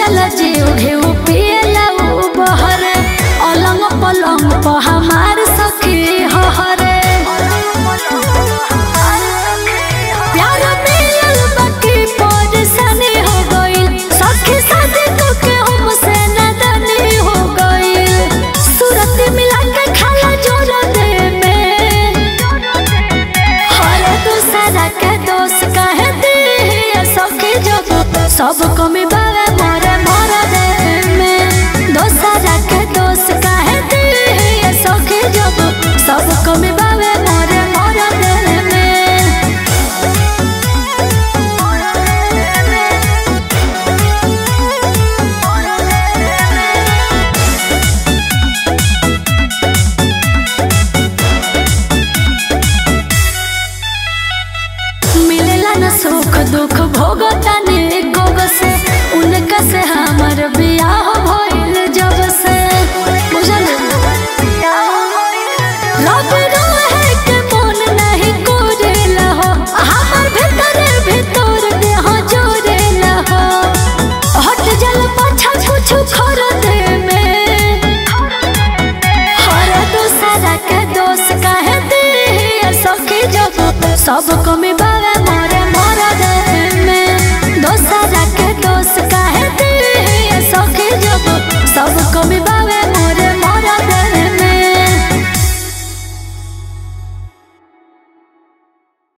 जला जीव घेऊ पियला उ बहरे अलंग पलंग प हमार सखी हहरे प्यार मिलल बाकी परेशानी हो गइल सखी शादी के हमसे नादानी हो गइल सूरत मिला के खाला जोर दे में हर दूसरा के दोस्त कहे दी सखी जब सब कमी बावे मोरे मोरा दे में दोसरा के दोस्त काहे दी सखी जब सब कमी बावे मोरे मोरा दे में मिलेला न सुख दुख भोगतानी गोग से उनका से हमार बियाह भइल जब से बुझल रब रहे के मन नहीं कोरेला हो हमार भीतर देह जोरेला हो हट जल पाछा कुछ खर दे में हर दूसरा के दोस्त काहे दी सखी जब सब कमी बा